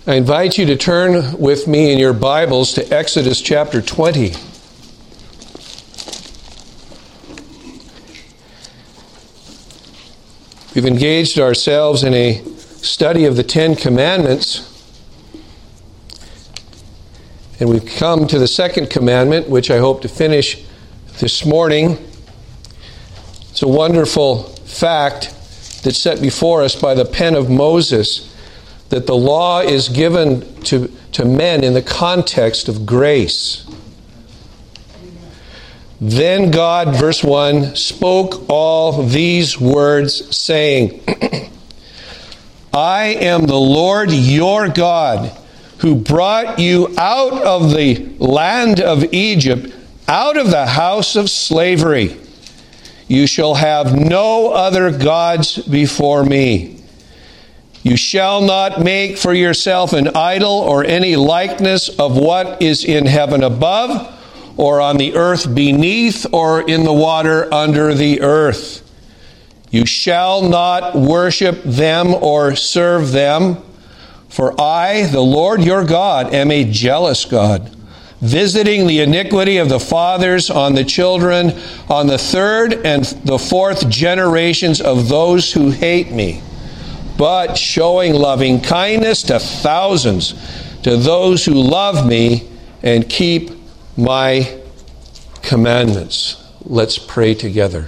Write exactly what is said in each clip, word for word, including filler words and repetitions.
I invite you to turn with me in your Bibles to Exodus chapter twenty. We've engaged ourselves in a study of the Ten Commandments, and we've come to the second commandment, which I hope to finish this morning. It's a wonderful fact that's set before us by the pen of Moses, that the law is given to, to men in the context of grace. Then God, verse one, spoke all these words, saying, I am the Lord your God, who brought you out of the land of Egypt, out of the house of slavery. You shall have no other gods before me. You shall not make for yourself an idol or any likeness of what is in heaven above, or on the earth beneath, or in the water under the earth. You shall not worship them or serve them, for I, the Lord your God, am a jealous God, visiting the iniquity of the fathers on the children, on the third and the fourth generations of those who hate me, but showing loving kindness to thousands, to those who love me and keep my commandments. Let's pray together.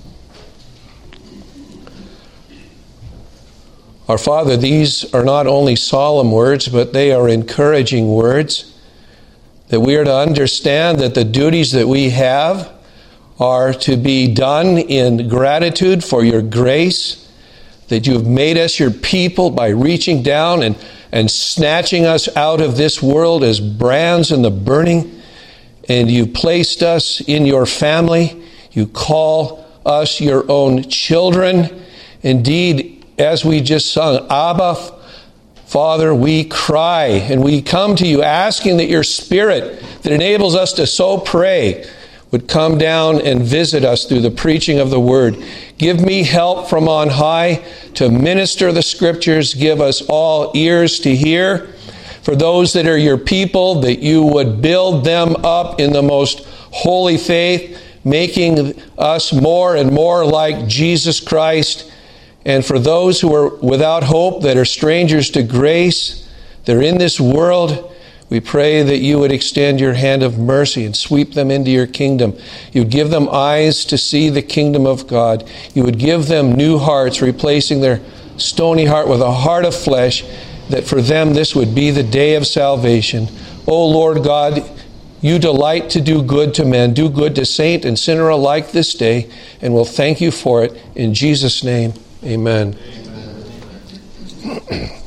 Our Father, these are not only solemn words, but they are encouraging words, that we are to understand that the duties that we have are to be done in gratitude for your grace, that you have made us your people by reaching down and, and snatching us out of this world as brands in the burning, and you've placed us in your family. You call us your own children. Indeed, as we just sung, Abba, Father, we cry, and we come to you asking that your Spirit that enables us to so pray would come down and visit us through the preaching of the Word. Give me help from on high to minister the Scriptures. Give us all ears to hear. For those that are your people, that you would build them up in the most holy faith, making us more and more like Jesus Christ. And for those who are without hope, that are strangers to grace, they're in this world, we pray that you would extend your hand of mercy and sweep them into your kingdom. You would give them eyes to see the kingdom of God. You would give them new hearts, replacing their stony heart with a heart of flesh, that for them this would be the day of salvation. O Lord God, you delight to do good to men. Do good to saint and sinner alike this day, and we'll thank you for it. In Jesus' name, amen. Amen.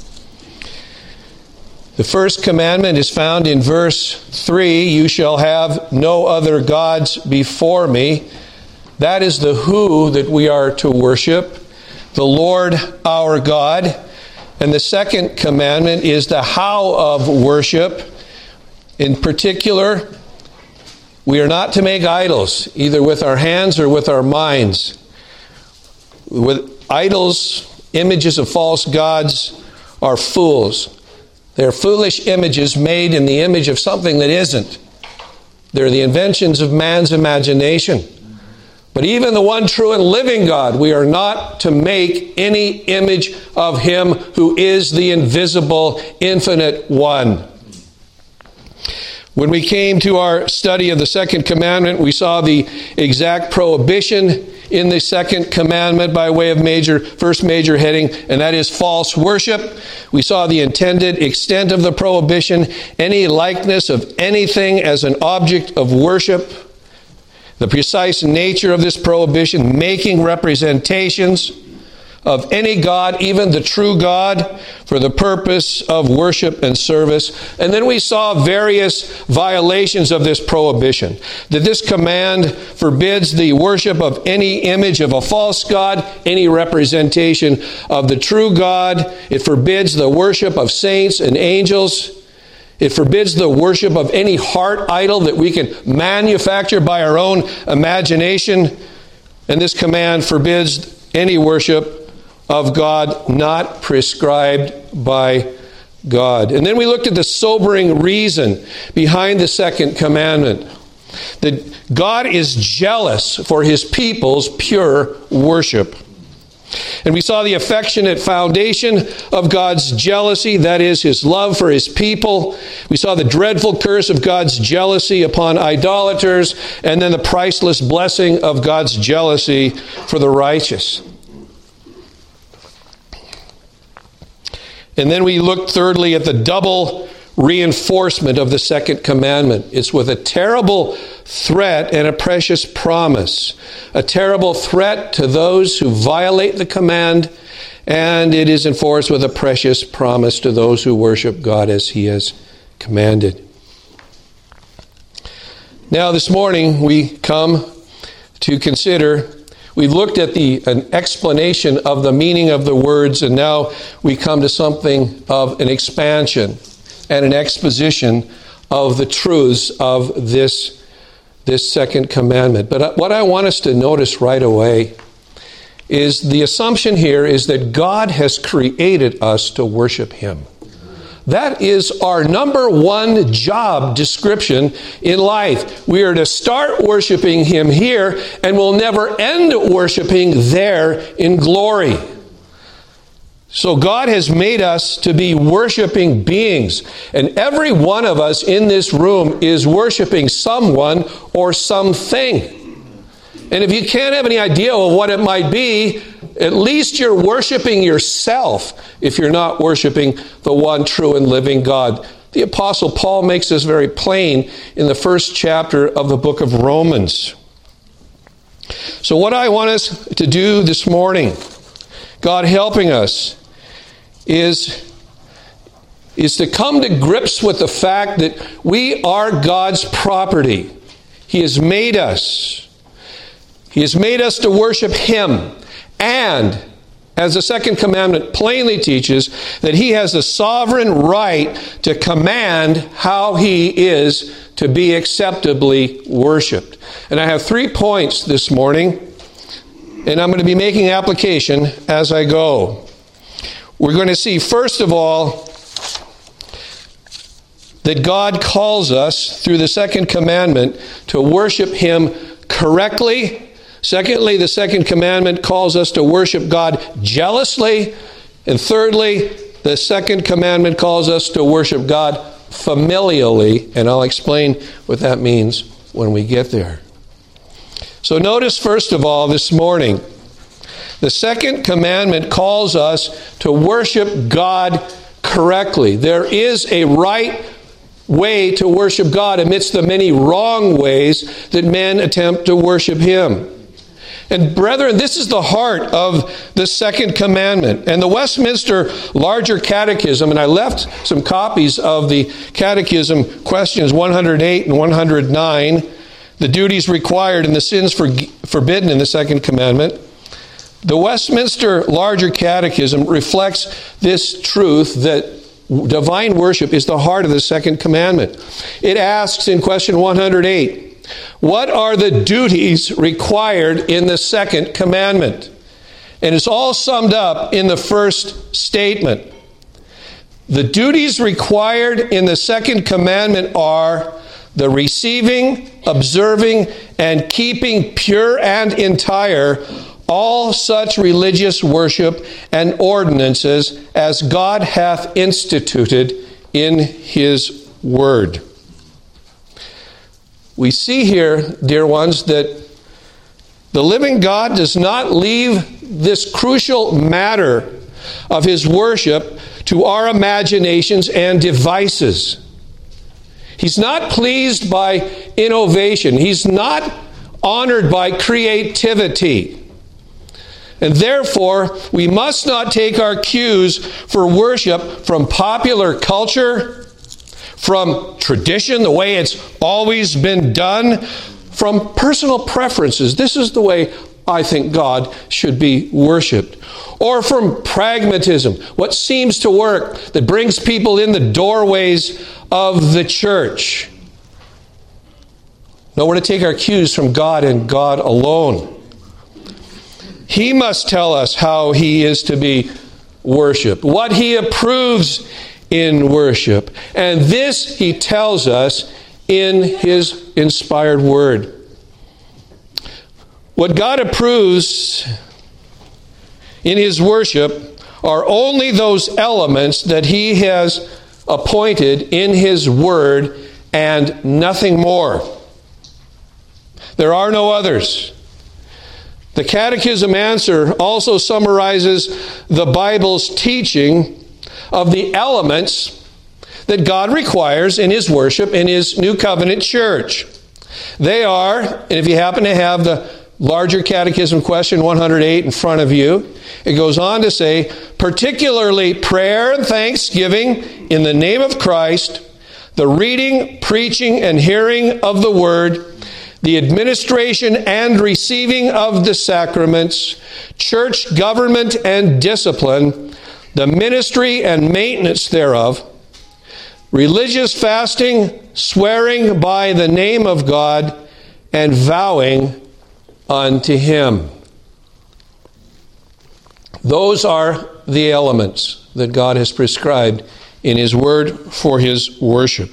The first commandment is found in verse three, you shall have no other gods before me. That is the who that we are to worship, the Lord our God. And the second commandment is the how of worship. In particular, we are not to make idols, either with our hands or with our minds. With idols, images of false gods, are fools. They're foolish images made in the image of something that isn't. They're the inventions of man's imagination. But even the one true and living God, we are not to make any image of Him who is the invisible, infinite one. When we came to our study of the second commandment, we saw the exact prohibition in the second commandment by way of major, first major heading, and that is false worship. We saw the intended extent of the prohibition, any likeness of anything as an object of worship, the precise nature of this prohibition, making representations of any God, even the true God, for the purpose of worship and service. And then we saw various violations of this prohibition. That this command forbids the worship of any image of a false God, any representation of the true God. It forbids the worship of saints and angels. It forbids the worship of any heart idol that we can manufacture by our own imagination. And this command forbids any worship of God not prescribed by God. And then we looked at the sobering reason behind the second commandment. That God is jealous for his people's pure worship. And we saw the affectionate foundation of God's jealousy, that is, his love for his people. We saw the dreadful curse of God's jealousy upon idolaters, and then the priceless blessing of God's jealousy for the righteous. And then we looked thirdly at the double reinforcement of the second commandment. It's with a terrible threat and a precious promise. A terrible threat to those who violate the command, and it is enforced with a precious promise to those who worship God as he has commanded. Now this morning we come to consider, we've looked at the an explanation of the meaning of the words, and now we come to something of an expansion and an exposition of the truths of this, this second commandment. But what I want us to notice right away is the assumption here is that God has created us to worship him. That is our number one job description in life. We are to start worshiping him here, and we'll never end worshiping there in glory. So God has made us to be worshiping beings. And every one of us in this room is worshiping someone or something. And if you can't have any idea of what it might be, at least you're worshiping yourself if you're not worshiping the one true and living God. The Apostle Paul makes this very plain in the first chapter of the book of Romans. So what I want us to do this morning, God helping us, is, is to come to grips with the fact that we are God's property. He has made us. He has made us to worship him. And, as the second commandment plainly teaches, that he has the sovereign right to command how he is to be acceptably worshipped. And I have three points this morning, and I'm going to be making application as I go. We're going to see, first of all, that God calls us, through the second commandment, to worship him correctly. Secondly, the second commandment calls us to worship God jealously. And thirdly, the second commandment calls us to worship God familially. And I'll explain what that means when we get there. So notice, first of all, this morning, the second commandment calls us to worship God correctly. There is a right way to worship God amidst the many wrong ways that men attempt to worship him. And brethren, this is the heart of the second commandment. And the Westminster Larger Catechism, and I left some copies of the Catechism questions one hundred eight and one hundred nine, the duties required and the sins for, forbidden in the second commandment. The Westminster Larger Catechism reflects this truth that divine worship is the heart of the second commandment. It asks in question one hundred eight, what are the duties required in the second commandment? And it's all summed up in the first statement. The duties required in the second commandment are the receiving, observing, and keeping pure and entire all such religious worship and ordinances as God hath instituted in his word. We see here, dear ones, that the living God does not leave this crucial matter of his worship to our imaginations and devices. He's not pleased by innovation. He's not honored by creativity. And therefore, we must not take our cues for worship from popular culture, from tradition, the way it's always been done, from personal preferences. This is the way I think God should be worshipped. Or from pragmatism, what seems to work, that brings people in the doorways of the church. No, we're to take our cues from God and God alone. He must tell us how he is to be worshipped, what he approves in worship. And this he tells us in his inspired word. What God approves in his worship are only those elements that he has appointed in his word and nothing more. There are no others. The Catechism answer also summarizes the Bible's teaching of the elements that God requires in his worship in his New Covenant church. They are, and if you happen to have the larger Catechism question one hundred eight in front of you, it goes on to say, particularly prayer and thanksgiving in the name of Christ, the reading, preaching, and hearing of the word, the administration and receiving of the sacraments, church government and discipline, the ministry and maintenance thereof, religious fasting, swearing by the name of God, and vowing unto him. Those are the elements that God has prescribed in his word for his worship.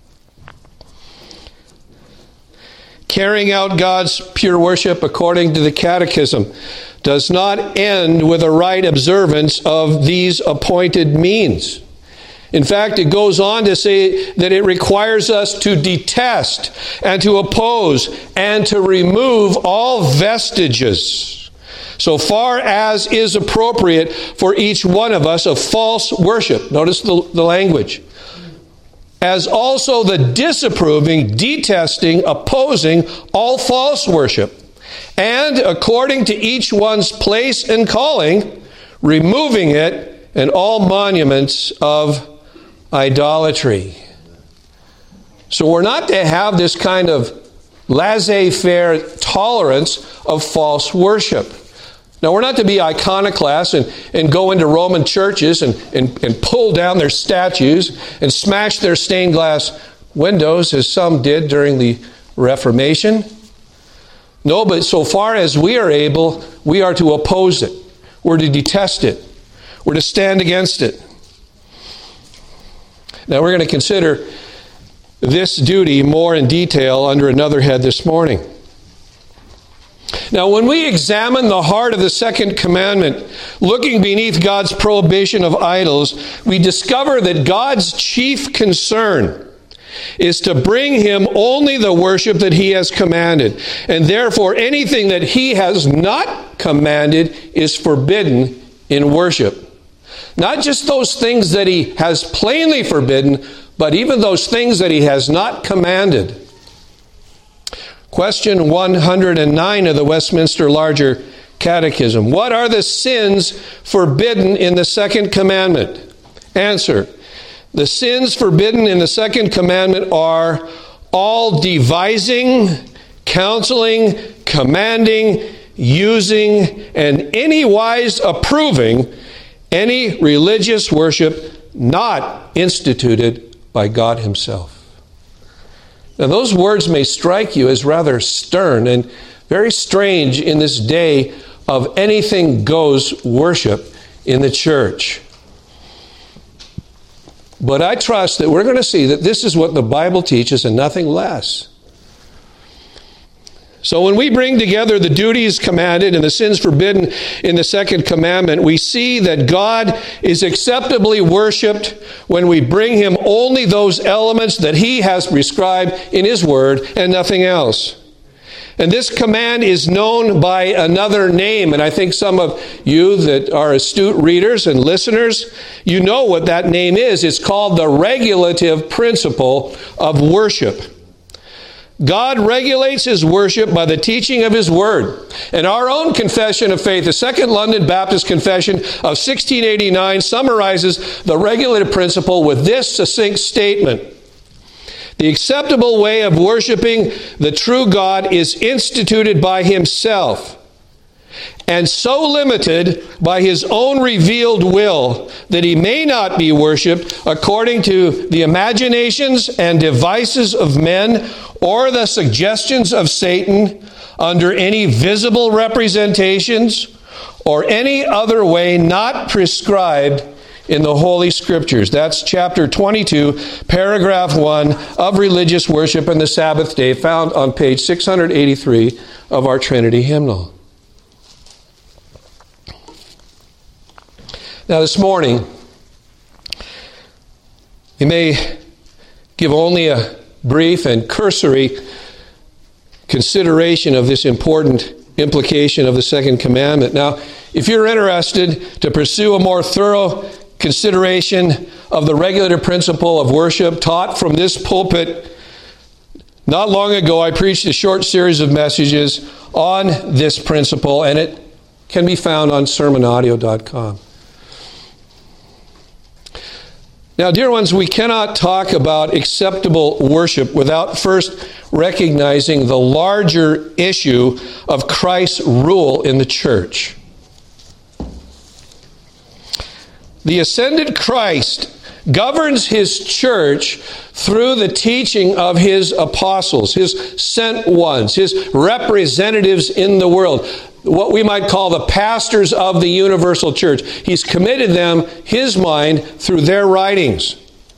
Carrying out God's pure worship according to the Catechism does not end with a right observance of these appointed means. In fact, it goes on to say that it requires us to detest and to oppose and to remove all vestiges, so far as is appropriate for each one of us, of false worship. Notice the, the language. As also the disapproving, detesting, opposing all false worship, and according to each one's place and calling, removing it and all monuments of idolatry. So we're not to have this kind of laissez-faire tolerance of false worship. Now, we're not to be iconoclasts and, and go into Roman churches and, and, and pull down their statues and smash their stained glass windows, as some did during the Reformation. No, but so far as we are able, we are to oppose it. We're to detest it. We're to stand against it. Now, we're going to consider this duty more in detail under another head this morning. Now, when we examine the heart of the second commandment, looking beneath God's prohibition of idols, we discover that God's chief concern is to bring him only the worship that he has commanded. And therefore, anything that he has not commanded is forbidden in worship. Not just those things that he has plainly forbidden, but even those things that he has not commanded. Question one hundred nine of the Westminster Larger Catechism. What are the sins forbidden in the second commandment? Answer. The sins forbidden in the second commandment are all devising, counseling, commanding, using, and anywise approving any religious worship not instituted by God himself. Now, those words may strike you as rather stern and very strange in this day of anything goes worship in the church. But I trust that we're going to see that this is what the Bible teaches and nothing less. So when we bring together the duties commanded and the sins forbidden in the second commandment, we see that God is acceptably worshiped when we bring him only those elements that he has prescribed in his word and nothing else. And this command is known by another name, and I think some of you that are astute readers and listeners, you know what that name is. It's called the regulative principle of worship. God regulates his worship by the teaching of his word. And our own confession of faith, the Second London Baptist Confession of sixteen eighty-nine, summarizes the regulative principle with this succinct statement. The acceptable way of worshiping the true God is instituted by himself, and so limited by his own revealed will that he may not be worshipped according to the imaginations and devices of men or the suggestions of Satan under any visible representations or any other way not prescribed in the Holy Scriptures. That's chapter twenty-two, paragraph one of Religious Worship and the Sabbath Day, found on page six hundred eighty-three of our Trinity hymnal. Now this morning, we may give only a brief and cursory consideration of this important implication of the second commandment. Now, if you're interested to pursue a more thorough consideration of the regulative principle of worship taught from this pulpit, not long ago I preached a short series of messages on this principle, and it can be found on sermon audio dot com. Now, dear ones, we cannot talk about acceptable worship without first recognizing the larger issue of Christ's rule in the church. The ascended Christ governs His church through the teaching of His apostles, His sent ones, His representatives in the world, what we might call the pastors of the universal church. He's committed them His mind through their writings.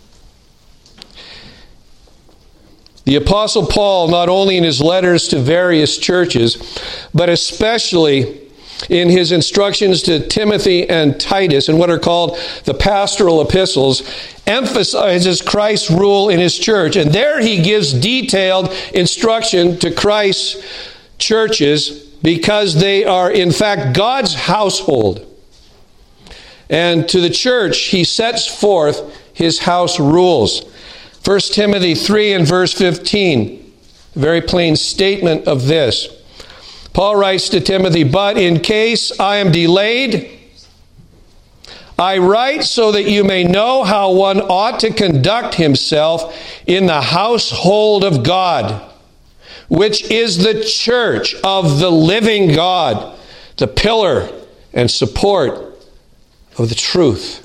The Apostle Paul, not only in his letters to various churches, but especially in his instructions to Timothy and Titus, in what are called the pastoral epistles, emphasizes Christ's rule in his church. And there he gives detailed instruction to Christ's churches, because they are, in fact, God's household. And to the church, he sets forth his house rules. First Timothy three and verse fifteen, a very plain statement of this. Paul writes to Timothy, "But in case I am delayed, I write so that you may know how one ought to conduct himself in the household of God, which is the church of the living God, the pillar and support of the truth."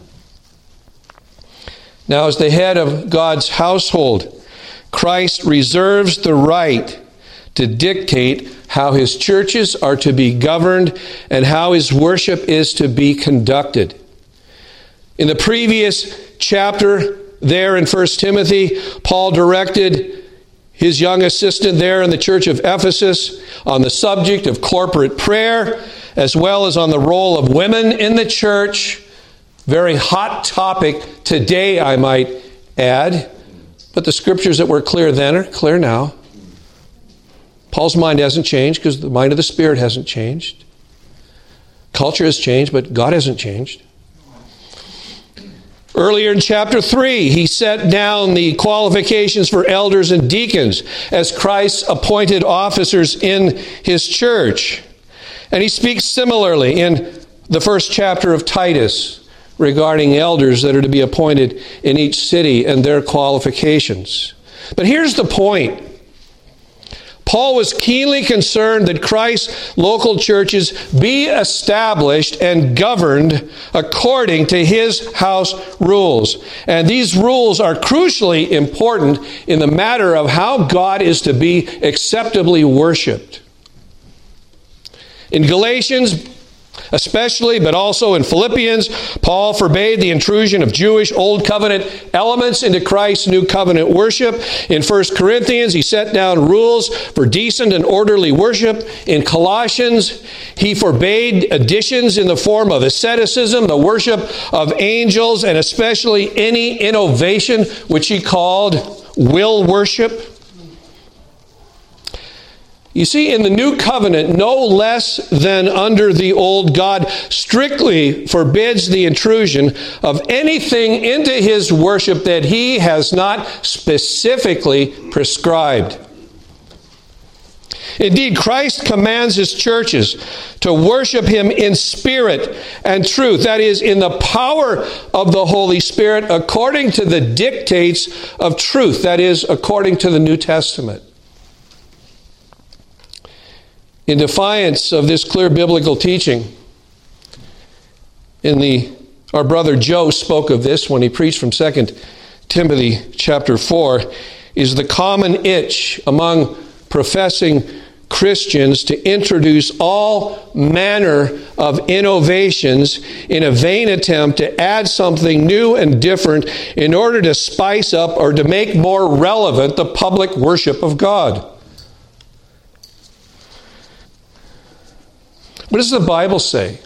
Now, as the head of God's household, Christ reserves the right to dictate how His churches are to be governed and how His worship is to be conducted. In the previous chapter there in First Timothy, Paul directed his young assistant there in the church of Ephesus on the subject of corporate prayer, as well as on the role of women in the church. Very hot topic today, I might add. But the scriptures that were clear then are clear now. Paul's mind hasn't changed because the mind of the Spirit hasn't changed. Culture has changed, but God hasn't changed. Earlier in chapter three, he set down the qualifications for elders and deacons as Christ's appointed officers in His church. And he speaks similarly in the first chapter of Titus regarding elders that are to be appointed in each city and their qualifications. But here's the point. Paul was keenly concerned that Christ's local churches be established and governed according to His house rules. And these rules are crucially important in the matter of how God is to be acceptably worshiped. In Galatians, especially, but also in Philippians, Paul forbade the intrusion of Jewish Old Covenant elements into Christ's New Covenant worship. In First Corinthians, he set down rules for decent and orderly worship. In Colossians, he forbade additions in the form of asceticism, the worship of angels, and especially any innovation, which he called will worship. You see, in the New Covenant, no less than under the Old, God strictly forbids the intrusion of anything into His worship that He has not specifically prescribed. Indeed, Christ commands His churches to worship Him in spirit and truth, that is, in the power of the Holy Spirit, according to the dictates of truth, that is, according to the New Testament. In defiance of this clear biblical teaching, in the our brother Joe spoke of this when he preached from Second Timothy chapter four, is the common itch among professing Christians to introduce all manner of innovations in a vain attempt to add something new and different in order to spice up or to make more relevant the public worship of God. What does the Bible say?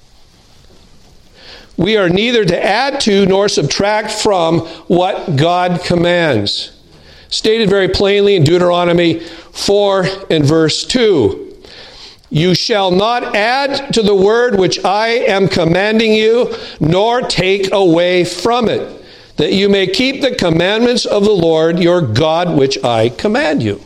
We are neither to add to nor subtract from what God commands. Stated very plainly in Deuteronomy four and verse two. You shall not add to the word which I am commanding you, nor take away from it, that you may keep the commandments of the Lord your God which I command you.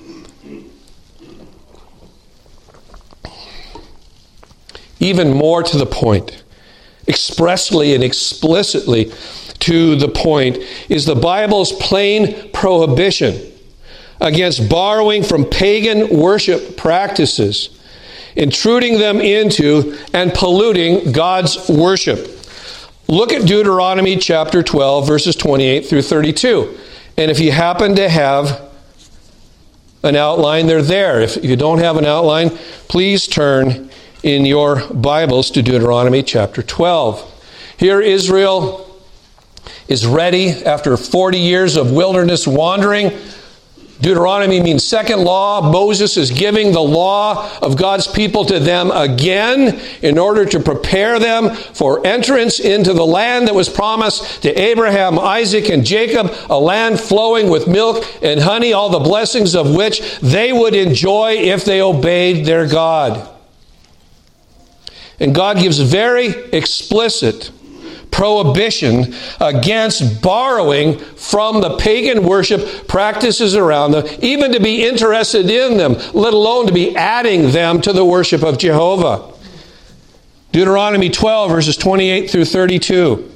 Even more to the point, expressly and explicitly to the point, is the Bible's plain prohibition against borrowing from pagan worship practices, intruding them into and polluting God's worship. Look at Deuteronomy chapter twelve, verses twenty-eight through thirty-two. And if you happen to have an outline, they're there. If you don't have an outline, please turn in your Bibles to Deuteronomy chapter twelve. Here Israel is ready after forty years of wilderness wandering. Deuteronomy means second law. Moses is giving the law of God's people to them again in order to prepare them for entrance into the land that was promised to Abraham, Isaac, and Jacob, a land flowing with milk and honey, all the blessings of which they would enjoy if they obeyed their God. And God gives very explicit prohibition against borrowing from the pagan worship practices around them, even to be interested in them, let alone to be adding them to the worship of Jehovah. Deuteronomy twelve, verses twenty-eight through thirty-two.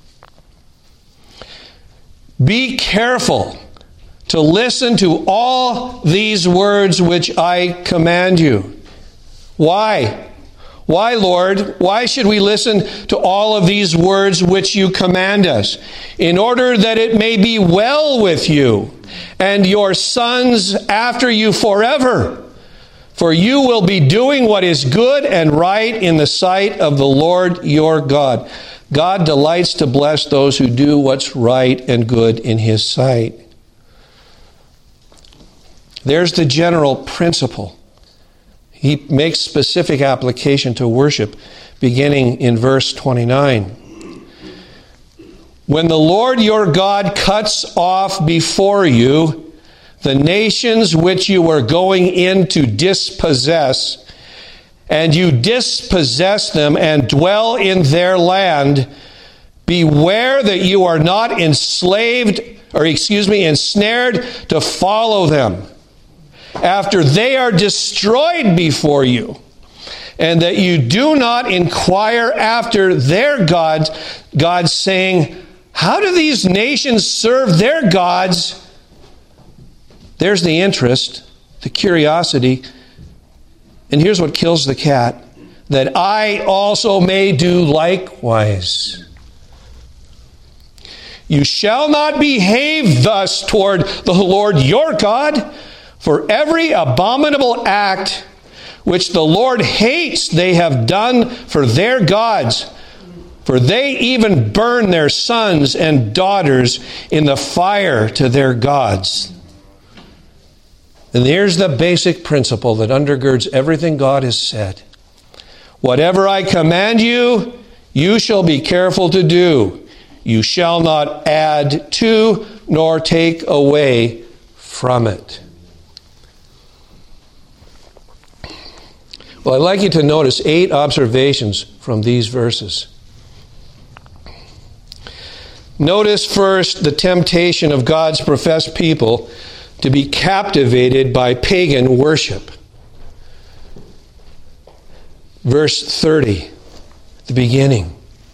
Be careful to listen to all these words which I command you. Why? Why, Lord? Why should we listen to all of these words which you command us? In order that it may be well with you and your sons after you forever. For you will be doing what is good and right in the sight of the Lord your God. God delights to bless those who do what's right and good in His sight. There's the general principle. He makes specific application to worship, beginning in verse twenty-nine. When the Lord your God cuts off before you the nations which you are going in to dispossess, and you dispossess them and dwell in their land, beware that you are not enslaved, or excuse me, ensnared to follow them after they are destroyed before you, and that you do not inquire after their gods, gods saying, how do these nations serve their gods? There's the interest, the curiosity, and here's what kills the cat, that I also may do likewise. You shall not behave thus toward the Lord your God, for every abominable act which the Lord hates they have done for their gods, for they even burn their sons and daughters in the fire to their gods. And here's the basic principle that undergirds everything God has said. Whatever I command you, you shall be careful to do. You shall not add to nor take away from it. Well, I'd like you to notice eight observations from these verses. Notice first the temptation of God's professed people to be captivated by pagan worship. Verse thirty, at the beginning.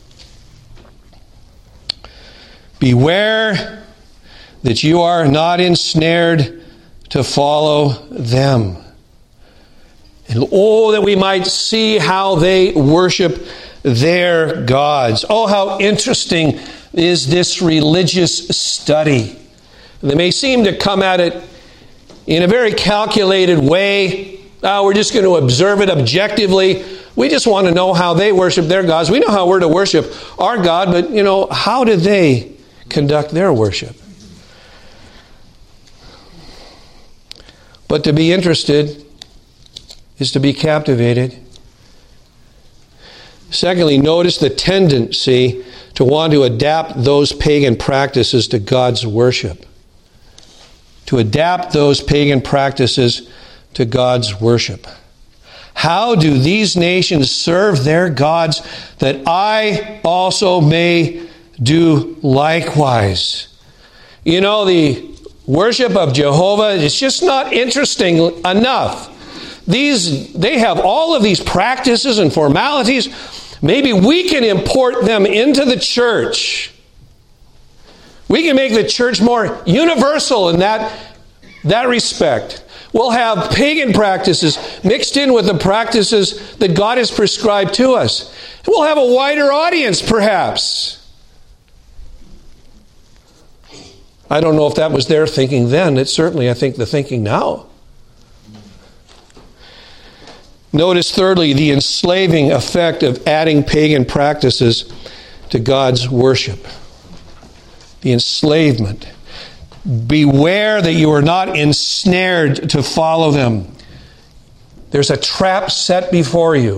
Beware that you are not ensnared to follow them. And oh, that we might see how they worship their gods. Oh, how interesting is this religious study. They may seem to come at it in a very calculated way. Uh, we're just going to observe it objectively. We just want to know how they worship their gods. We know how we're to worship our God, but, you know, how do they conduct their worship? But to be interested is to be captivated. Secondly, notice the tendency to want to adapt those pagan practices to God's worship. To adapt those pagan practices to God's worship. How do these nations serve their gods that I also may do likewise? You know, the worship of Jehovah is just not interesting enough. These, they have all of these practices and formalities. Maybe we can import them into the church. We can make the church more universal in that, that respect. We'll have pagan practices mixed in with the practices that God has prescribed to us. We'll have a wider audience, perhaps. I don't know if that was their thinking then. It's certainly, I think, the thinking now. Notice, thirdly, the enslaving effect of adding pagan practices to God's worship. The enslavement. Beware that you are not ensnared to follow them. There's a trap set before you.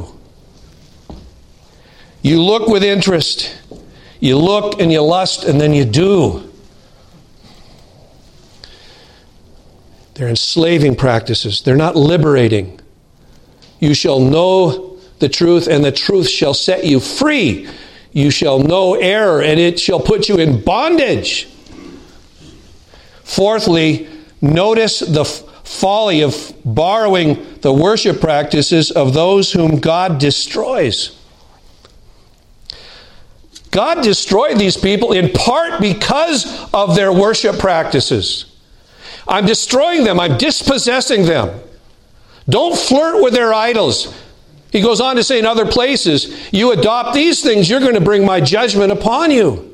You look with interest. You look and you lust and then you do. They're enslaving practices. They're not liberating. You shall know the truth, and the truth shall set you free. You shall know error, and it shall put you in bondage. Fourthly, notice the f- folly of borrowing the worship practices of those whom God destroys. God destroyed these people in part because of their worship practices. I'm destroying them. I'm dispossessing them. Don't flirt with their idols. He goes on to say in other places, you adopt these things, you're going to bring my judgment upon you.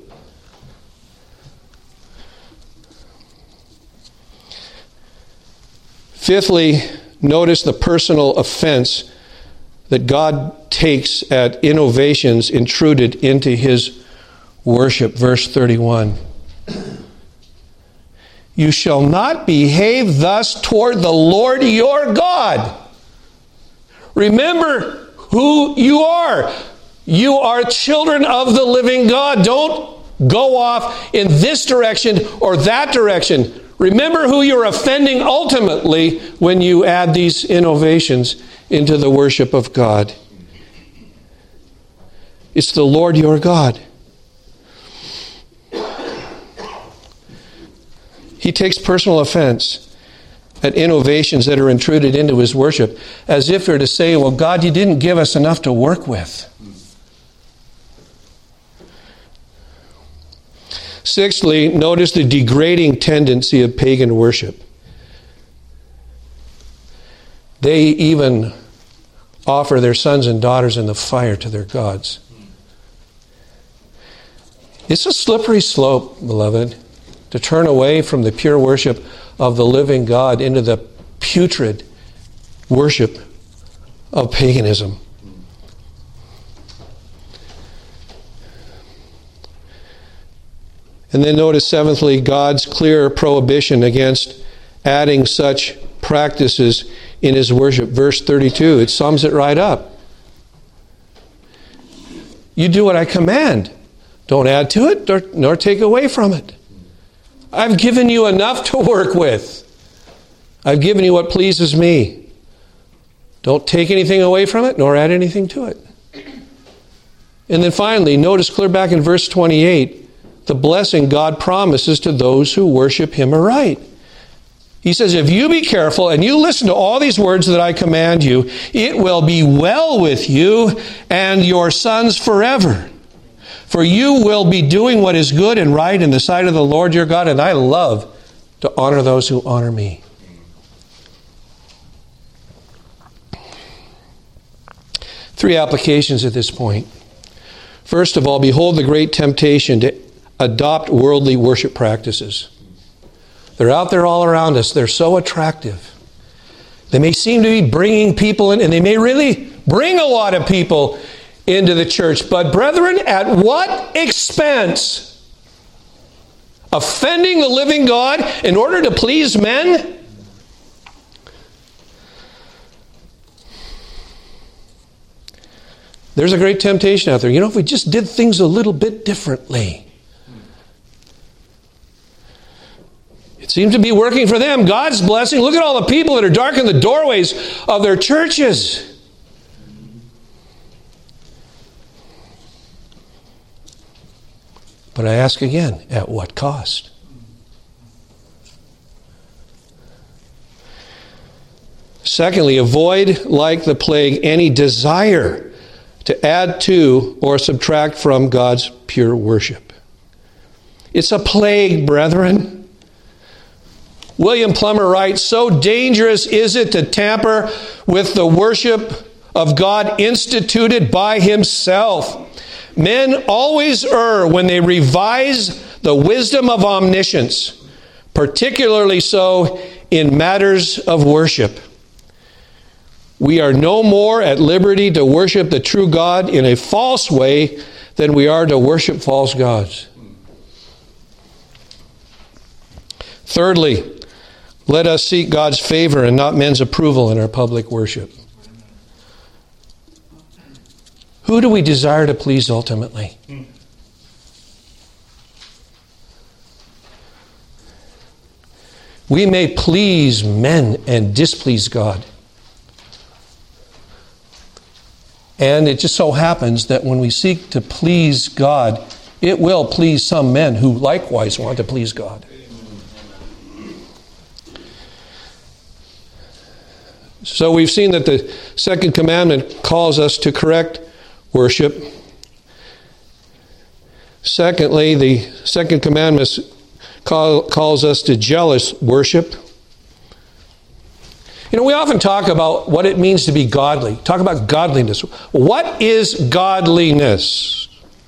Fifthly, notice the personal offense that God takes at innovations intruded into His worship. Verse thirty-one. You shall not behave thus toward the Lord your God. Remember who you are. You are children of the living God. Don't go off in this direction or that direction. Remember who you're offending ultimately when you add these innovations into the worship of God. It's the Lord your God. He takes personal offense at innovations that are intruded into His worship, as if they're to say, well, God, you didn't give us enough to work with. Sixthly, notice the degrading tendency of pagan worship. They even offer their sons and daughters in the fire to their gods. It's a slippery slope, beloved, to turn away from the pure worship of the living God into the putrid worship of paganism. And then notice, seventhly, God's clear prohibition against adding such practices in His worship. Verse thirty-two, it sums it right up. You do what I command. Don't add to it, nor, nor take away from it. I've given you enough to work with. I've given you what pleases me. Don't take anything away from it, nor add anything to it. And then finally, notice clear back in verse twenty-eight, the blessing God promises to those who worship Him aright. He says, if you be careful and you listen to all these words that I command you, it will be well with you and your sons forever. For you will be doing what is good and right in the sight of the Lord your God, and I love to honor those who honor me. Three applications at this point. First of all, behold the great temptation to adopt worldly worship practices. They're out there all around us. They're so attractive. They may seem to be bringing people in, and they may really bring a lot of people into the church. But brethren, at what expense? Offending the living God in order to please men? There's a great temptation out there. You know, if we just did things a little bit differently. It seems to be working for them. God's blessing. Look at all the people that are darkening the doorways of their churches. But I ask again, at what cost? Secondly, avoid, like the plague, any desire to add to or subtract from God's pure worship. It's a plague, brethren. William Plummer writes, so dangerous is it to tamper with the worship of God instituted by Himself. Men always err when they revise the wisdom of omniscience, particularly so in matters of worship. We are no more at liberty to worship the true God in a false way than we are to worship false gods. Thirdly, let us seek God's favor and not men's approval in our public worship. Who do we desire to please ultimately? We may please men and displease God. And it just so happens that when we seek to please God, it will please some men who likewise want to please God. So we've seen that the second commandment calls us to correct worship. Secondly, the second commandment call, calls us to jealous worship. You know, we often talk about what it means to be godly. Talk about godliness. What is godliness?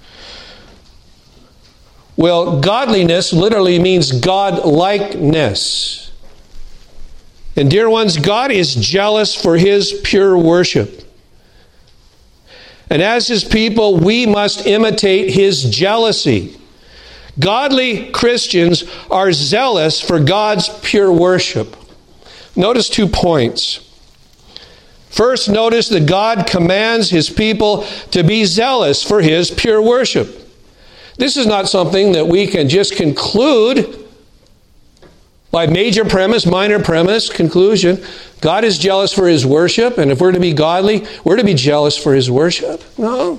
Well, godliness literally means God-likeness. And dear ones, God is jealous for His pure worship. And as His people, we must imitate His jealousy. Godly Christians are zealous for God's pure worship. Notice two points. First, notice that God commands His people to be zealous for His pure worship. This is not something that we can just conclude by major premise, minor premise, conclusion. God is jealous for His worship, and if we're to be godly, we're to be jealous for His worship. No.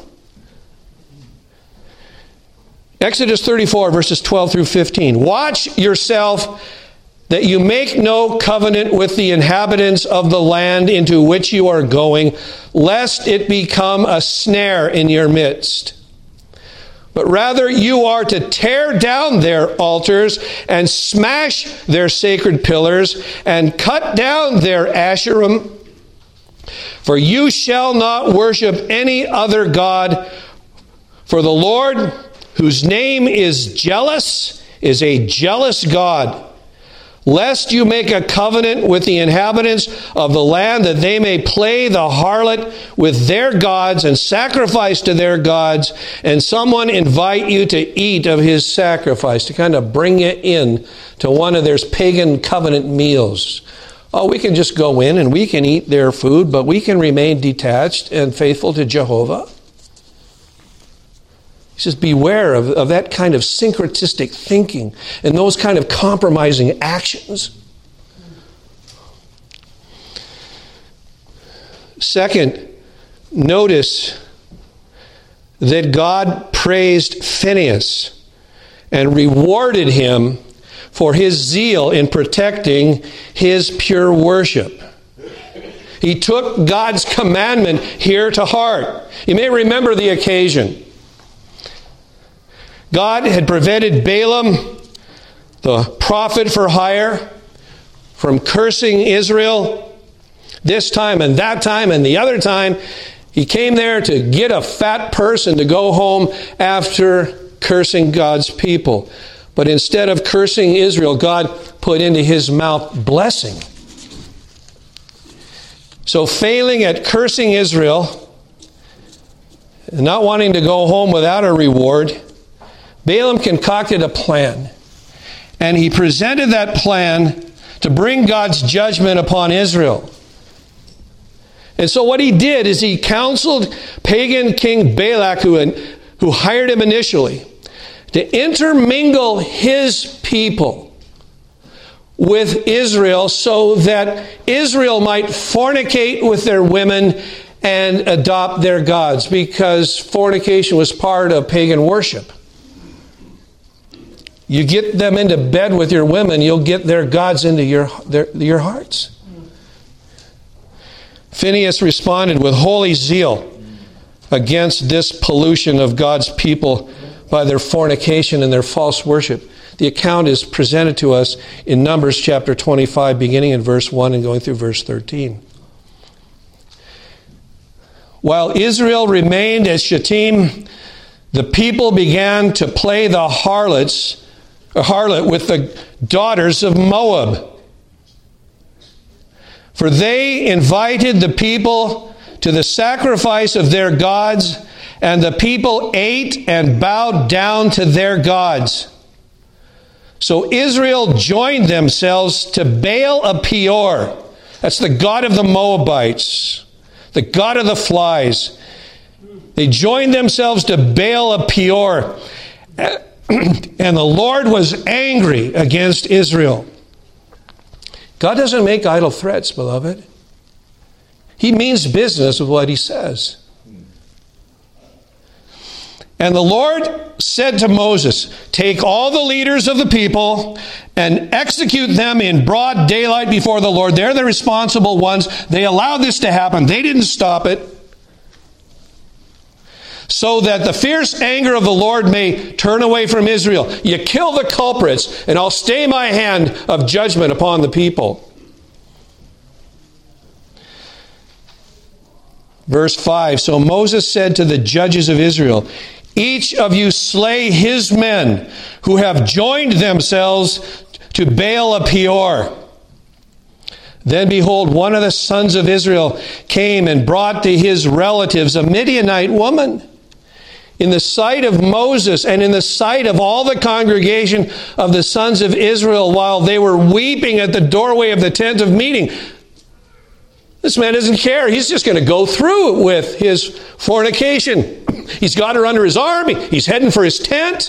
Exodus thirty-four, verses twelve through fifteen. Watch yourself that you make no covenant with the inhabitants of the land into which you are going, lest it become a snare in your midst. But rather you are to tear down their altars and smash their sacred pillars and cut down their Asherim. For you shall not worship any other god, for the Lord, whose name is jealous, is a jealous God. Lest you make a covenant with the inhabitants of the land, that they may play the harlot with their gods and sacrifice to their gods, and someone invite you to eat of his sacrifice, to kind of bring you in to one of their pagan covenant meals. Oh, we can just go in and we can eat their food, but we can remain detached and faithful to Jehovah. He says, beware of, of that kind of syncretistic thinking and those kind of compromising actions. Second, notice that God praised Phinehas and rewarded him for his zeal in protecting his pure worship. He took God's commandment here to heart. You may remember the occasion. God had prevented Balaam, the prophet for hire, from cursing Israel this time and that time and the other time. He came there to get a fat purse and to go home after cursing God's people. But instead of cursing Israel, God put into his mouth blessing. So failing at cursing Israel, and not wanting to go home without a reward, Balaam concocted a plan. And he presented that plan to bring God's judgment upon Israel. And so what he did is he counseled pagan King Balak, who, who hired him initially, to intermingle his people with Israel so that Israel might fornicate with their women and adopt their gods, because fornication was part of pagan worship. You get them into bed with your women, you'll get their gods into your, their, your hearts. Phinehas responded with holy zeal against this pollution of God's people by their fornication and their false worship. The account is presented to us in Numbers chapter twenty-five, beginning in verse one and going through verse thirteen. While Israel remained at Shittim, the people began to play the harlots A harlot with the daughters of Moab. For they invited the people to the sacrifice of their gods, and the people ate and bowed down to their gods. So Israel joined themselves to Baal of Peor. That's the god of the Moabites, the god of the flies. They joined themselves to Baal of Peor. And the Lord was angry against Israel. God doesn't make idle threats, beloved. He means business with what he says. And the Lord said to Moses, take all the leaders of the people and execute them in broad daylight before the Lord. They're the responsible ones. They allowed this to happen. They didn't stop it. So that the fierce anger of the Lord may turn away from Israel. You kill the culprits, and I'll stay my hand of judgment upon the people. Verse five, so Moses said to the judges of Israel, each of you slay his men who have joined themselves to Baal of Peor. Then behold, one of the sons of Israel came and brought to his relatives a Midianite woman. In the sight of Moses and in the sight of all the congregation of the sons of Israel, while they were weeping at the doorway of the tent of meeting. This man doesn't care. He's just going to go through with his fornication. He's got her under his arm. He's heading for his tent.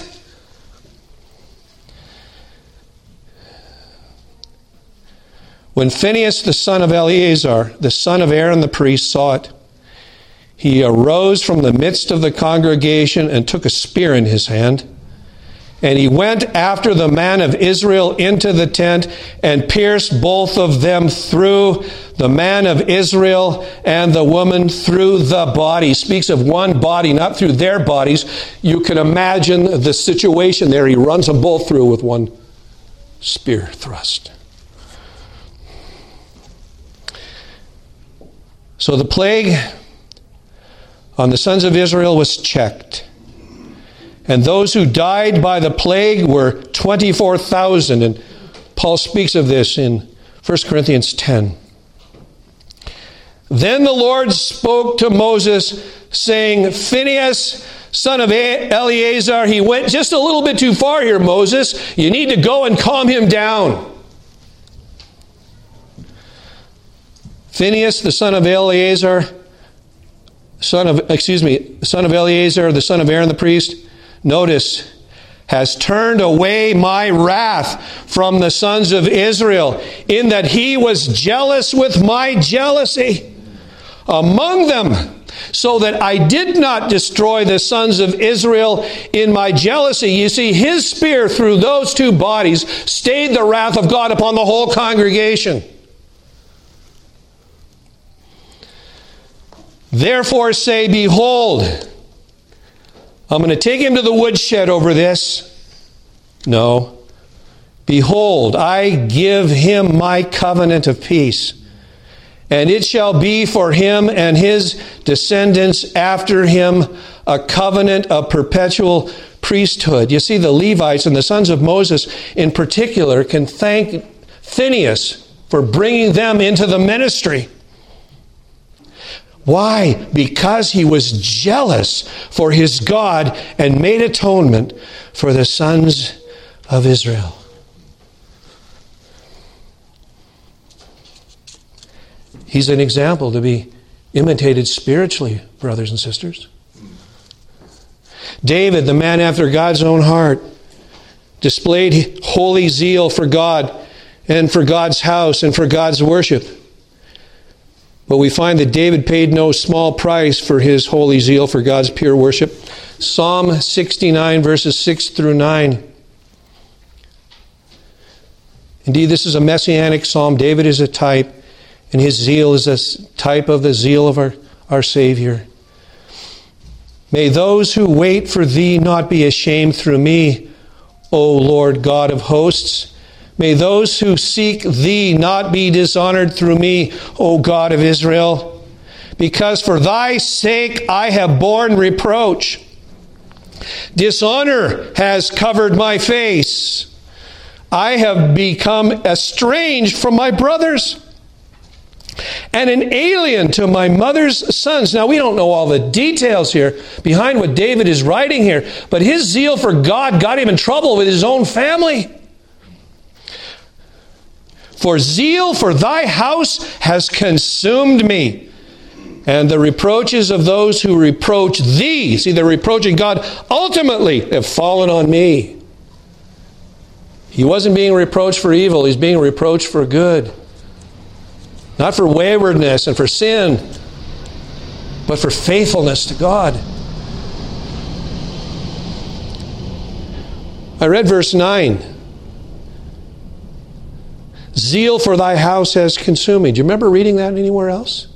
When Phinehas, the son of Eleazar, the son of Aaron the priest, saw it, he arose from the midst of the congregation and took a spear in his hand. And he went after the man of Israel into the tent and pierced both of them through, the man of Israel and the woman through the body. He speaks of one body, not through their bodies. You can imagine the situation there. He runs them both through with one spear thrust. So the plague on the sons of Israel was checked. And those who died by the plague were twenty-four thousand. And Paul speaks of this in First Corinthians ten. Then the Lord spoke to Moses, saying, Phinehas, son of Eleazar, he went just a little bit too far here, Moses. You need to go and calm him down. Phinehas, the son of Eleazar, son of, excuse me, son of Eleazar, the son of Aaron the priest, notice, has turned away my wrath from the sons of Israel, in that he was jealous with my jealousy among them, so that I did not destroy the sons of Israel in my jealousy. You see, his spear through those two bodies stayed the wrath of God upon the whole congregation. Therefore say, behold, I'm going to take him to the woodshed over this. No. Behold, I give him my covenant of peace. And it shall be for him and his descendants after him a covenant of perpetual priesthood. You see, the Levites and the sons of Moses in particular can thank Phinehas for bringing them into the ministry. Why? Because he was jealous for his God and made atonement for the sons of Israel. He's an example to be imitated spiritually, brothers and sisters. David, the man after God's own heart, displayed holy zeal for God and for God's house and for God's worship. But we find that David paid no small price for his holy zeal for God's pure worship. Psalm sixty-nine, verses six through nine. Indeed, this is a messianic psalm. David is a type, and his zeal is a type of the zeal of our, our Savior. May those who wait for thee not be ashamed through me, O Lord God of hosts. May those who seek thee not be dishonored through me, O God of Israel. Because for thy sake I have borne reproach. Dishonor has covered my face. I have become estranged from my brothers, and an alien to my mother's sons. Now, we don't know all the details here behind what David is writing here, but his zeal for God got him in trouble with his own family. For zeal for thy house has consumed me, and the reproaches of those who reproach thee, see, they're reproaching God, ultimately have fallen on me. He wasn't being reproached for evil, he's being reproached for good. Not for waywardness and for sin, but for faithfulness to God. I read verse nine. Zeal for thy house has consumed me. Do you remember reading that anywhere else?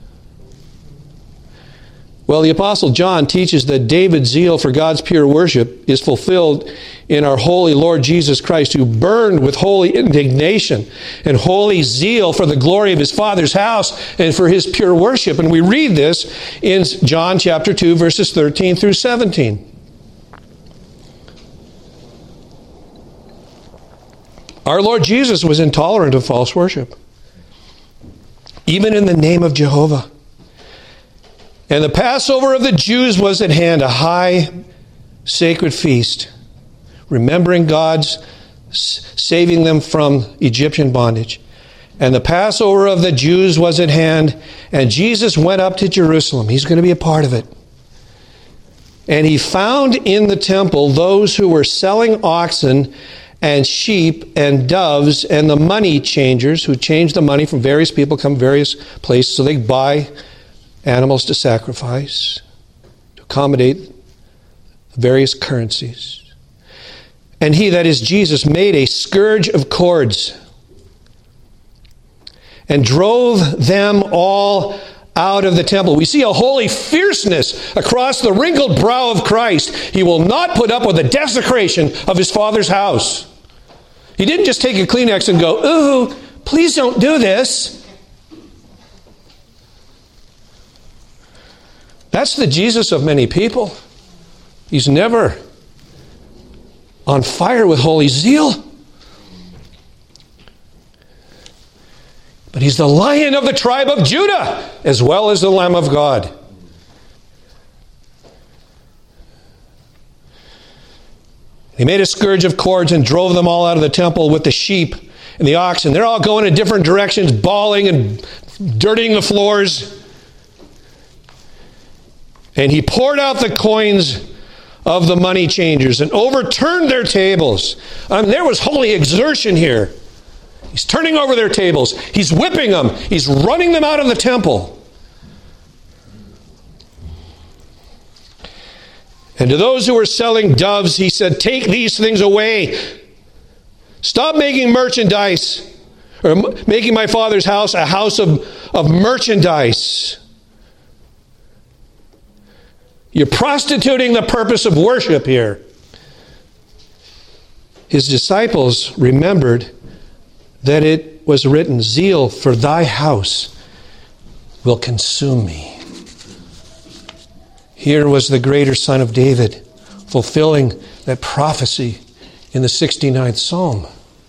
Well, the Apostle John teaches that David's zeal for God's pure worship is fulfilled in our holy Lord Jesus Christ, who burned with holy indignation and holy zeal for the glory of his Father's house and for his pure worship. And we read this in John chapter two, verses thirteen through seventeen. Our Lord Jesus was intolerant of false worship, even in the name of Jehovah. And the Passover of the Jews was at hand, a high sacred feast, remembering God's saving them from Egyptian bondage. And the Passover of the Jews was at hand, and Jesus went up to Jerusalem. He's going to be a part of it. And he found in the temple those who were selling oxen and sheep and doves, and the money changers who change the money from various people, come various places, so they buy animals to sacrifice, to accommodate various currencies. And he, that is Jesus, made a scourge of cords and drove them all out of the temple. We see a holy fierceness across the wrinkled brow of Christ. He will not put up with the desecration of his Father's house. He didn't just take a Kleenex and go, ooh, please don't do this. That's the Jesus of many people. He's never on fire with holy zeal. But he's the Lion of the tribe of Judah, as well as the Lamb of God. He made a scourge of cords and drove them all out of the temple with the sheep and the oxen. They're all going in different directions, bawling and dirtying the floors. And he poured out the coins of the money changers and overturned their tables. I mean, there was holy exertion here. He's turning over their tables. He's whipping them. He's running them out of the temple. And to those who were selling doves, he said, take these things away. Stop making merchandise, or making my Father's house a house of, of merchandise. You're prostituting the purpose of worship here. His disciples remembered that it was written, zeal for thy house will consume me. Here was the greater Son of David, fulfilling that prophecy in the sixty-ninth Psalm.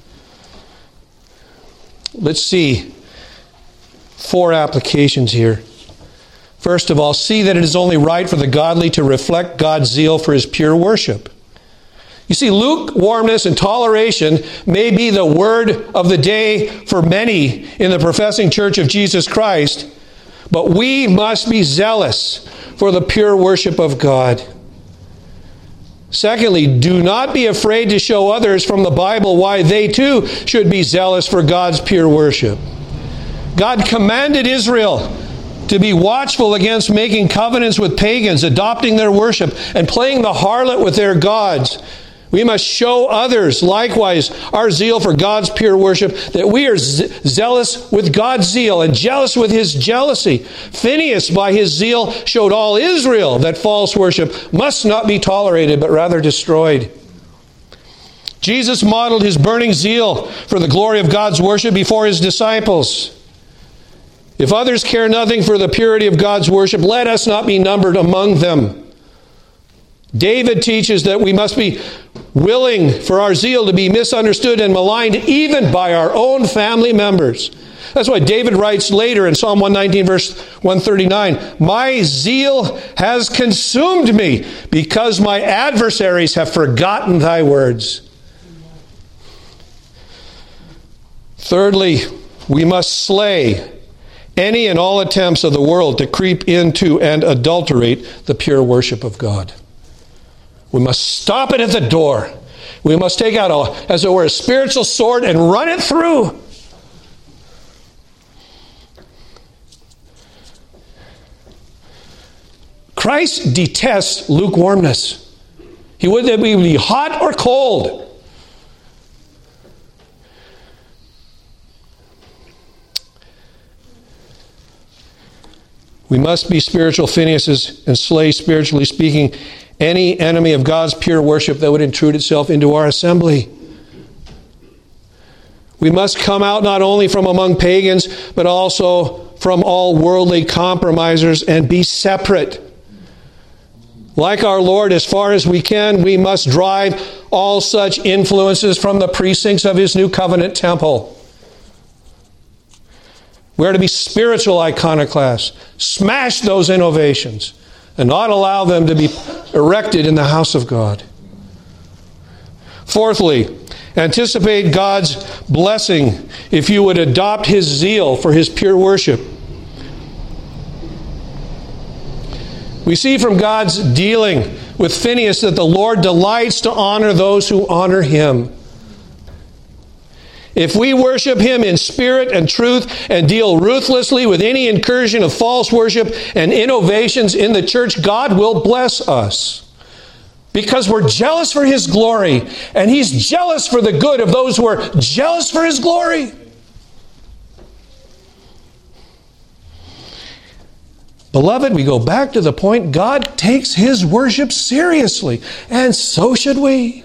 Let's see four applications here. First of all, see that it is only right for the godly to reflect God's zeal for His pure worship. You see, lukewarmness and toleration may be the word of the day for many in the professing Church of Jesus Christ, but we must be zealous for the pure worship of God. Secondly, do not be afraid to show others from the Bible why they too should be zealous for God's pure worship. God commanded Israel to be watchful against making covenants with pagans, adopting their worship, and playing the harlot with their gods. We must show others, likewise, our zeal for God's pure worship, that we are ze- zealous with God's zeal and jealous with His jealousy. Phinehas, by his zeal, showed all Israel that false worship must not be tolerated, but rather destroyed. Jesus modeled His burning zeal for the glory of God's worship before His disciples. If others care nothing for the purity of God's worship, let us not be numbered among them. David teaches that we must be willing for our zeal to be misunderstood and maligned even by our own family members. That's why David writes later in Psalm one nineteen, verse one thirty-nine, "My zeal has consumed me because my adversaries have forgotten thy words." Thirdly, we must slay any and all attempts of the world to creep into and adulterate the pure worship of God. We must stop it at the door. We must take out, a, as it were, a spiritual sword and run it through. Christ detests lukewarmness. He would that we be hot or cold. We must be spiritual Phinehas and slay, spiritually speaking, any enemy of God's pure worship that would intrude itself into our assembly. We must come out not only from among pagans, but also from all worldly compromisers and be separate. Like our Lord, as far as we can, we must drive all such influences from the precincts of His new covenant temple. We are to be spiritual iconoclasts, smash those innovations, and not allow them to be erected in the house of God. Fourthly, anticipate God's blessing if you would adopt His zeal for His pure worship. We see from God's dealing with Phinehas that the Lord delights to honor those who honor Him. If we worship Him in spirit and truth and deal ruthlessly with any incursion of false worship and innovations in the church, God will bless us. Because we're jealous for His glory, and He's jealous for the good of those who are jealous for His glory. Beloved, we go back to the point, God takes His worship seriously, and so should we.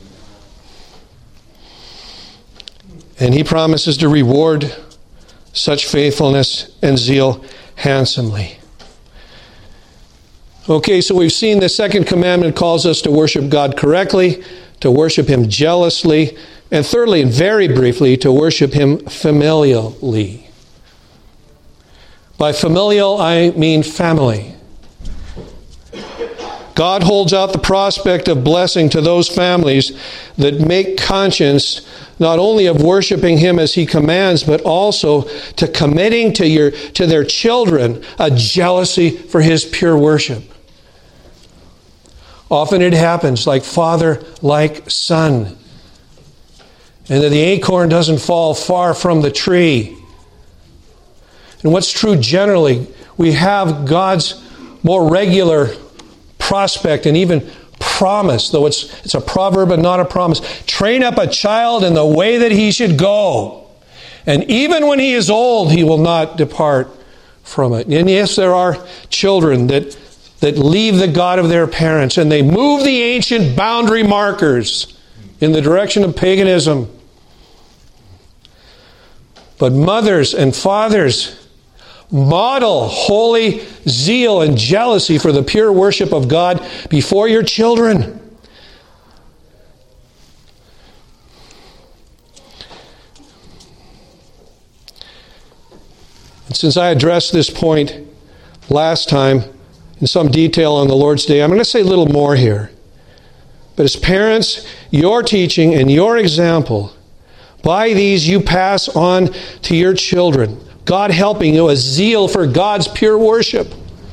And He promises to reward such faithfulness and zeal handsomely. Okay, so we've seen the second commandment calls us to worship God correctly, to worship Him jealously, and thirdly, and very briefly, to worship Him familially. By familial, I mean family. God holds out the prospect of blessing to those families that make conscience not only of worshiping Him as He commands, but also to committing to your to their children a jealousy for His pure worship. Often it happens like father, like son, and that the acorn doesn't fall far from the tree. And what's true generally, we have God's more regular prospect and even promise, though it's it's a proverb and not a promise. Train up a child in the way that he should go, and even when he is old, he will not depart from it. And yes, there are children that that leave the God of their parents, and they move the ancient boundary markers in the direction of paganism. But mothers and fathers, model holy zeal and jealousy for the pure worship of God before your children. Since I addressed this point last time in some detail on the Lord's Day, I'm going to say a little more here. But as parents, your teaching and your example, by these you pass on to your children, God helping you, a zeal for God's pure worship.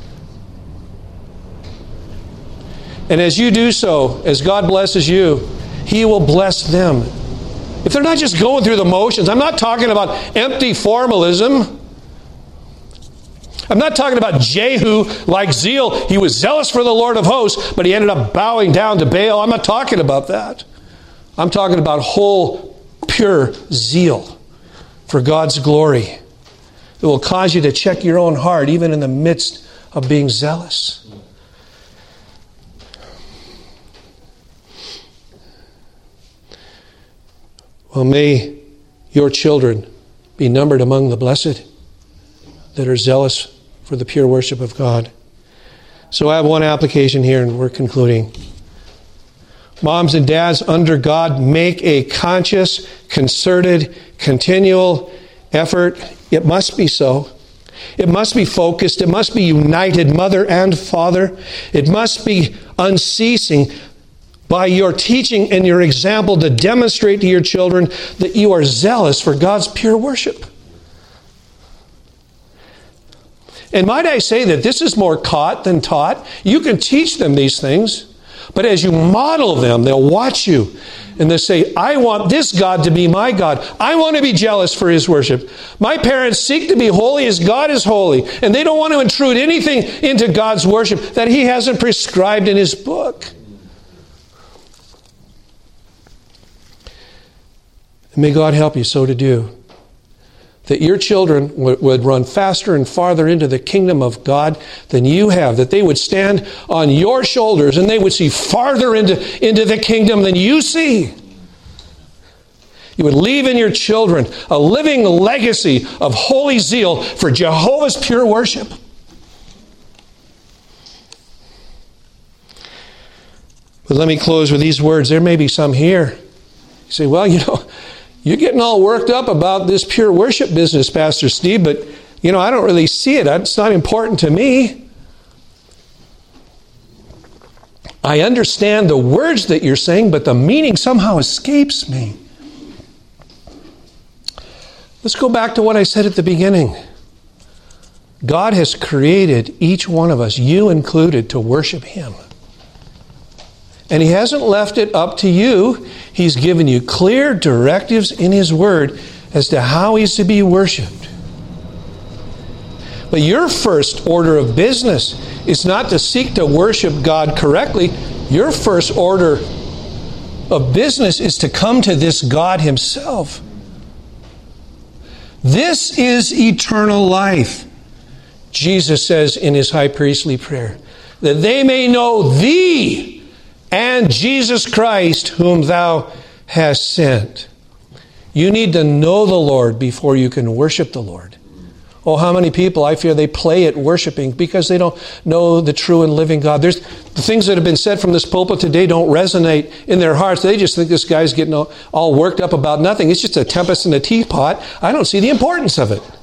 And as you do so, as God blesses you, He will bless them. If they're not just going through the motions, I'm not talking about empty formalism. I'm not talking about Jehu like zeal. He was zealous for the Lord of hosts, but he ended up bowing down to Baal. I'm not talking about that. I'm talking about whole, pure zeal for God's glory. It will cause you to check your own heart, even in the midst of being zealous. Well, may your children be numbered among the blessed that are zealous for the pure worship of God. So I have one application here, and we're concluding. Moms and dads, under God, make a conscious, concerted, continual effort. It must be so. It must be focused. It must be united, mother and father. It must be unceasing by your teaching and your example to demonstrate to your children that you are zealous for God's pure worship. And might I say that this is more caught than taught? You can teach them these things, but as you model them, they'll watch you and they'll say, I want this God to be my God. I want to be jealous for His worship. My parents seek to be holy as God is holy, and they don't want to intrude anything into God's worship that He hasn't prescribed in His book. And may God help you so to do, that your children w- would run faster and farther into the kingdom of God than you have, that they would stand on your shoulders and they would see farther into, into the kingdom than you see. You would leave in your children a living legacy of holy zeal for Jehovah's pure worship. But let me close with these words. There may be some here. You say, well, you know, you're getting all worked up about this pure worship business, Pastor Steve, but, you know, I don't really see it. It's not important to me. I understand the words that you're saying, but the meaning somehow escapes me. Let's go back to what I said at the beginning. God has created each one of us, you included, to worship Him. And He hasn't left it up to you. He's given you clear directives in His Word as to how He's to be worshipped. But your first order of business is not to seek to worship God correctly. Your first order of business is to come to this God Himself. This is eternal life, Jesus says in His high priestly prayer, that they may know Thee, and Jesus Christ, whom Thou hast sent. You need to know the Lord before you can worship the Lord. Oh, how many people, I fear, they play at worshiping because they don't know the true and living God. There's the things that have been said from this pulpit today don't resonate in their hearts. They just think this guy's getting all, all worked up about nothing. It's just a tempest in a teapot. I don't see the importance of it.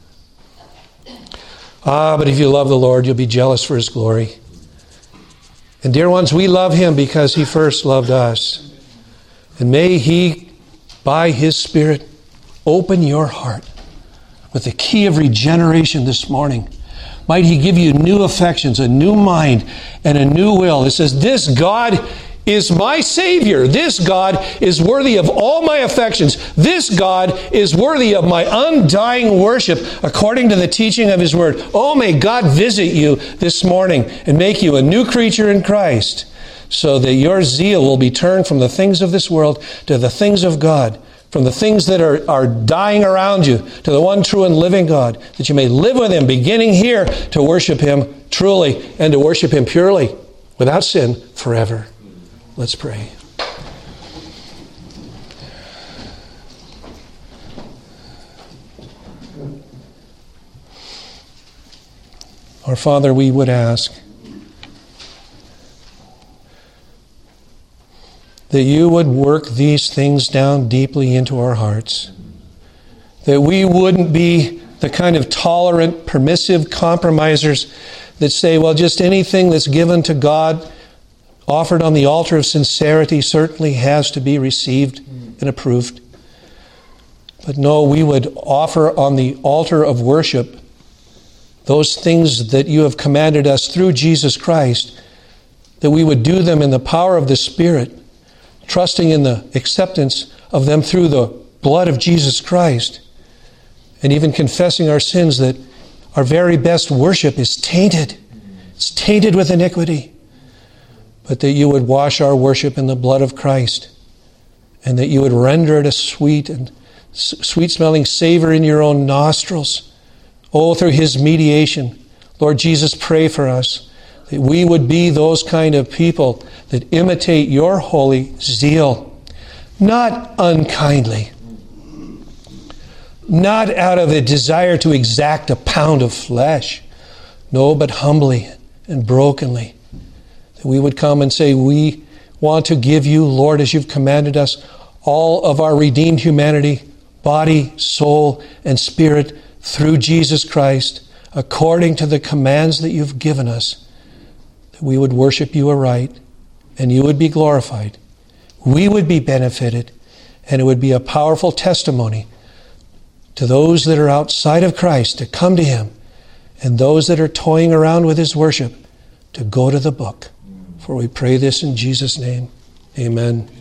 Ah, but if you love the Lord, you'll be jealous for His glory. And dear ones, we love Him because He first loved us. And may He, by His Spirit, open your heart with the key of regeneration this morning. Might He give you new affections, a new mind, and a new will. It says, this God is my Savior. This God is worthy of all my affections. This God is worthy of my undying worship according to the teaching of His Word. Oh, may God visit you this morning and make you a new creature in Christ so that your zeal will be turned from the things of this world to the things of God, from the things that are, are dying around you to the one true and living God, that you may live with Him, beginning here to worship Him truly and to worship Him purely, without sin, forever. Let's pray. Our Father, we would ask that You would work these things down deeply into our hearts, that we wouldn't be the kind of tolerant, permissive compromisers that say, well, just anything that's given to God, offered on the altar of sincerity, certainly has to be received and approved. But no, we would offer on the altar of worship those things that you have commanded us through Jesus Christ, that we would do them in the power of the Spirit, trusting in the acceptance of them through the blood of Jesus Christ, and even confessing our sins, that our very best worship is tainted. It's tainted with iniquity. But that you would wash our worship in the blood of Christ, and that you would render it a sweet and sweet-smelling savor in your own nostrils. Oh, through His mediation, Lord Jesus, pray for us, that we would be those kind of people that imitate your holy zeal, not unkindly, not out of a desire to exact a pound of flesh, no, but humbly and brokenly, that we would come and say, we want to give you, Lord, as you've commanded us, all of our redeemed humanity, body, soul, and spirit, through Jesus Christ, according to the commands that you've given us, that we would worship you aright, and you would be glorified. We would be benefited, and it would be a powerful testimony to those that are outside of Christ to come to Him, and those that are toying around with His worship to go to the book. For we pray this in Jesus' name. Amen.